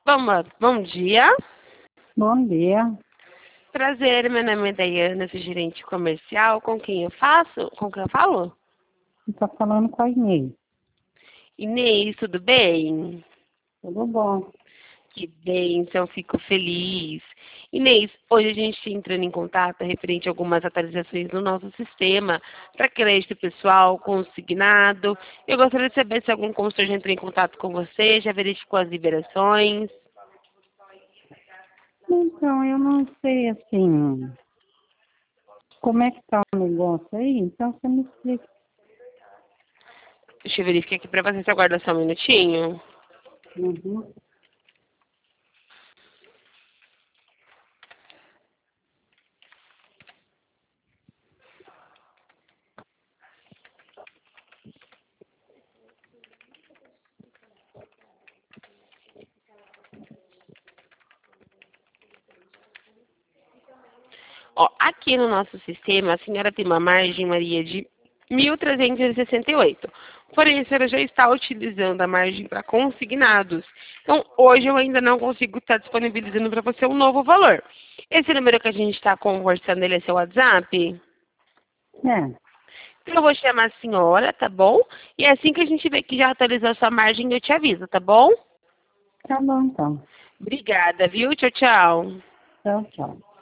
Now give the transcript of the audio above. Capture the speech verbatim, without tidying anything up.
Bom, bom dia. Bom dia. Prazer, meu nome é Daiana, sou gerente comercial. Com quem eu faço? Com quem eu falo? Estou falando com a Inês. Inês, tudo bem? Tudo bom? Que bênção, fico feliz. Inês, hoje a gente está entrando em contato referente a algumas atualizações no nosso sistema para crédito pessoal, consignado. Eu gostaria de saber se algum consultor já entrou em contato com você, já verificou as liberações. Então, eu não sei, assim, como é que está o negócio aí, então você me explica. Deixa eu verificar aqui para você, você aguarda só um minutinho. Uhum. Ó, aqui no nosso sistema, a senhora tem uma margem, Maria, de mil trezentos e sessenta e oito. Porém, a senhora já está utilizando a margem para consignados. Então, hoje eu ainda não consigo estar disponibilizando para você um novo valor. Esse número que a gente está conversando, ele é seu WhatsApp? É, Então, eu vou chamar a senhora, tá bom? E assim que a gente ver que já atualizou a sua margem, eu te aviso, tá bom? tá bom então. Obrigada, viu? Tchau, tchau. Tchau, tchau.